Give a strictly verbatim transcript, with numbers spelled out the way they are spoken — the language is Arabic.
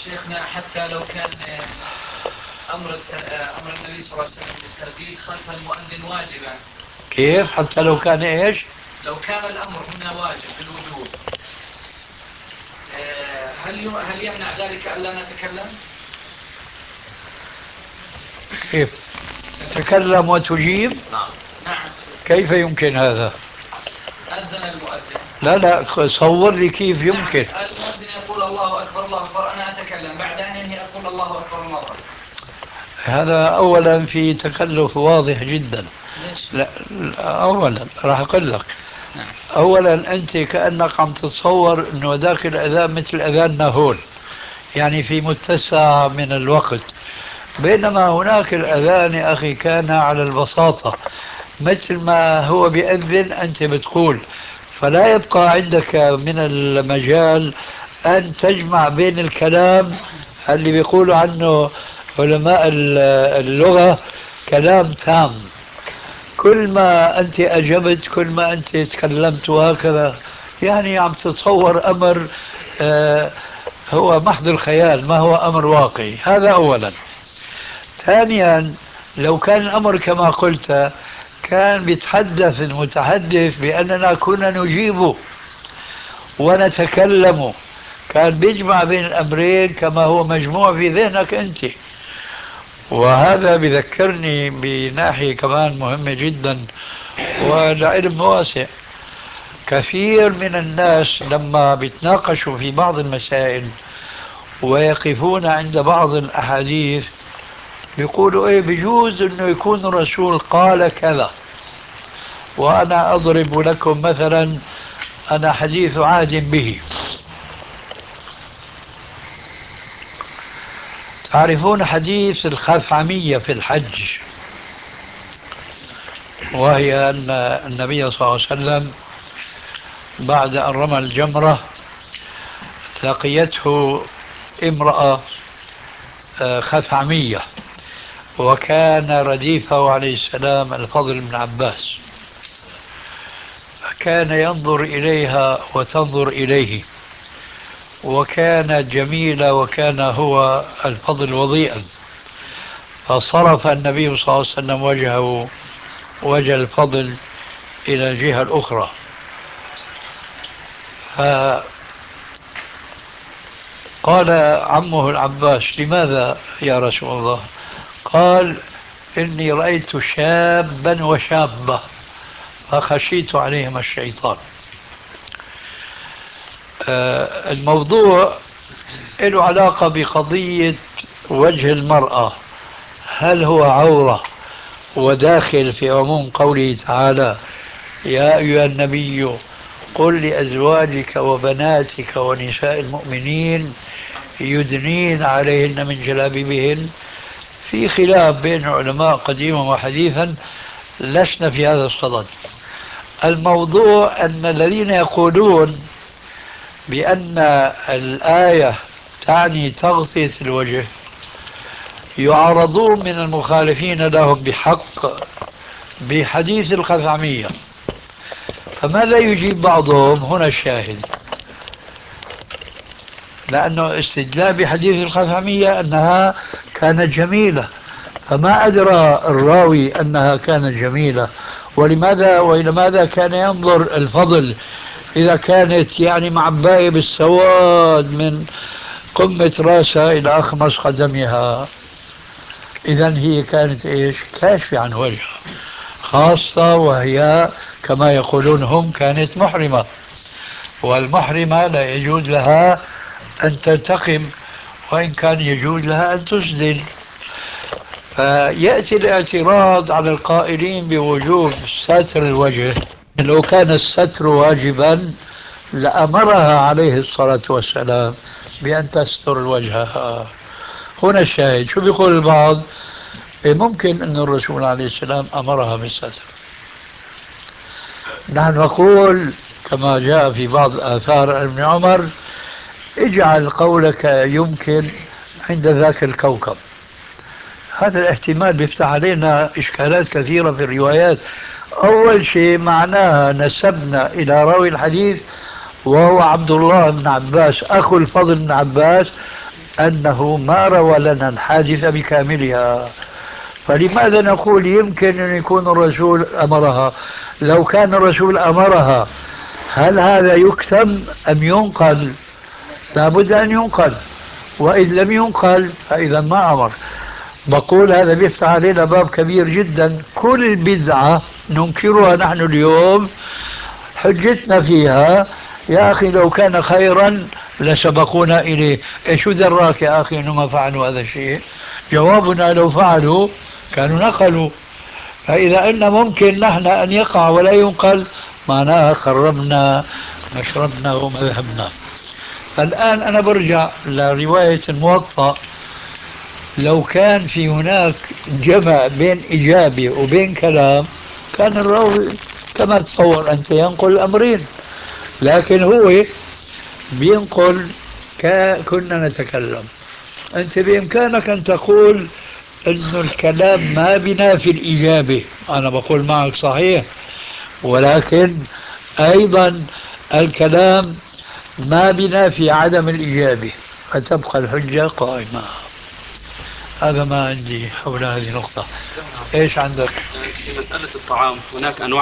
شيخنا حتى لو كان أمر أمر النبي صلى الله عليه وسلم بالترديد خلف المؤذن واجبا. كيف حتى لو كان إيش؟ لو كان الأمر هنا واجب بالوجوب، هل هل يمنع ذلك ألا نتكلم؟ كيف؟ تكلم وتجيب؟ نعم. نعم. كيف يمكن هذا؟ أذن المؤذن. لا لا، صور لي كيف يمكن. نعم. المؤذن يقول الله أكبر الله أكبر، أنا أتكلم بعد أن ينهي أقول الله أكبر الله أكبر. هذا أولا في تكلف واضح جدا. ليش؟ لا أولا راح أقول لك. نعم. أولا أنت كأنك عم تتصور أنه ذاك الأذان مثل أذاننا هون، يعني في متسع من الوقت، بينما هناك الأذان يا أخي كان على البساطة، مثل ما هو بيأذن أنت بتقول، فلا يبقى عندك من المجال أن تجمع بين الكلام اللي بيقولوا عنه علماء اللغة كلام تام. كل ما أنت أجبت كل ما أنت تكلمت وهكذا، يعني عم تتصور أمر آه هو محض الخيال، ما هو أمر واقعي. هذا أولا. ثانيا، لو كان الأمر كما قلت كان بيتحدث المتحدث بأننا كنا نجيب ونتكلم، كان بيجمع بين الأمرين كما هو مجموع في ذهنك أنت. وهذا بذكرني بناحية كمان مهمة جدا والعلم واسع. كثير من الناس لما بيتناقشوا في بعض المسائل ويقفون عند بعض الأحاديث بيقولوا ايه بجوز انه يكون الرسول قال كذا. وانا اضرب لكم مثلا، انا حديث عهد به. تعرفون حديث الخثعمية في الحج، وهي أن النبي صلى الله عليه وسلم بعد أن رمى الجمرة لقيته امرأة خثعمية، وكان رديفه عليه السلام الفضل بن عباس، فكان ينظر إليها وتنظر إليه، وكانت جميلة وكان هو الفضل وضيئا، فصرف النبي صلى الله عليه وسلم وجهه وجه الفضل إلى الجهة الأخرى. فقال عمه العباس لماذا يا رسول الله؟ قال إني رأيت شابا وشابة فخشيت عليهما الشيطان. الموضوع له علاقة بقضية وجه المرأة، هل هو عورة وداخل في عموم قوله تعالى يا أيها النبي قل لأزواجك وبناتك ونساء المؤمنين يدنين عليهن من جلابيبهن. في خلاف بين العلماء قديما وحديثا، لسنا في هذا الصدد. الموضوع أن الذين يقولون بأن الآية تعني تغطية الوجه يعارضون من المخالفين لهم بحق بحديث الخثعمية. فماذا يجيب بعضهم؟ هنا الشاهد، لأنه استدلال بحديث الخثعمية أنها كانت جميلة، فما أدرى الراوي أنها كانت جميلة، ولماذا وإلى ماذا كان ينظر الفضل إذا كانت يعني معباية بالسواد من قمة راسها إلى أخمص قدمها. إذن هي كانت إيش؟ كاشفة عن وجهها، خاصة وهي كما يقولون هم كانت محرمة، والمحرمة لا يجوز لها أن تنتقم، وإن كان يجوز لها أن تسدل. فيأتي الاعتراض على القائلين بوجوب ستر الوجه. لو كان الستر واجبا لأمرها عليه الصلاة والسلام بأن تستر وجهها. هنا الشاهد. شو بيقول البعض؟ إيه ممكن أن الرسول عليه السلام أمرها بالستر. نحن نقول كما جاء في بعض آثار ابن عمر اجعل قولك يمكن عند ذاك الكوكب. هذا الاحتمال بيفتح علينا إشكالات كثيرة في الروايات. أول شيء معناها نسبنا إلى راوي الحديث وهو عبد الله بن عباس أخو الفضل بن عباس أنه ما روى لنا الحادثة بكاملها، فلماذا نقول يمكن أن يكون الرسول أمرها؟ لو كان الرسول أمرها هل هذا يكتم أم ينقل؟ لابد أن ينقل، وإذ لم ينقل فإذا ما أمر. بقول هذا بيفتح علينا باب كبير جدا، كل بدعة ننكرها نحن اليوم حجتنا فيها يا أخي لو كان خيرا لسبقونا إليه. إيش دراك يا أخي أنه ما فعلوا هذا الشيء؟ جوابنا لو فعلوا كانوا نقلوا. فإذا أن ممكن نحن أن يقع ولا ينقل معناها خربنا مشربنا ومذهبنا. الآن أنا برجع لرواية الموطأ، لو كان في هناك جمع بين إجابة وبين كلام كان الراوي كما تصور أنت ينقل الأمرين، لكن هو بينقل كنا نتكلم. أنت بإمكانك أن تقول أن الكلام ما بينافي الإجابة، أنا بقول معك صحيح، ولكن أيضا الكلام ما بينافي عدم الإجابة، فتبقى الحجة قائمة. هذا ما عندي حول هذه النقطة. إيش عندك؟ في مسألة الطعام هناك أنواع